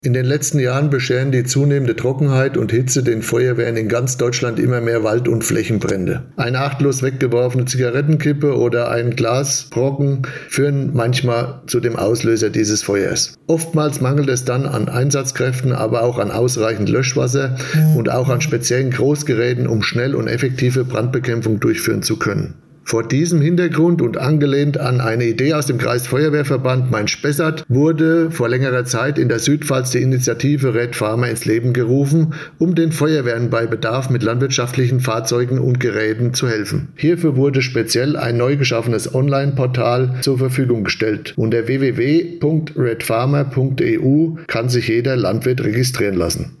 In den letzten Jahren bescheren die zunehmende Trockenheit und Hitze den Feuerwehren in ganz Deutschland immer mehr Wald- und Flächenbrände. Eine achtlos weggeworfene Zigarettenkippe oder ein Glasbrocken führen manchmal zu dem Auslöser dieses Feuers. Oftmals mangelt es dann an Einsatzkräften, aber auch an ausreichend Löschwasser und auch an speziellen Großgeräten, um schnell und effektive Brandbekämpfung durchführen zu können. Vor diesem Hintergrund und angelehnt an eine Idee aus dem Kreisfeuerwehrverband Main-Spessart wurde vor längerer Zeit in der Südpfalz die Initiative Red Farmer ins Leben gerufen, um den Feuerwehren bei Bedarf mit landwirtschaftlichen Fahrzeugen und Geräten zu helfen. Hierfür wurde speziell ein neu geschaffenes Online-Portal zur Verfügung gestellt. Unter www.redfarmer.eu kann sich jeder Landwirt registrieren lassen.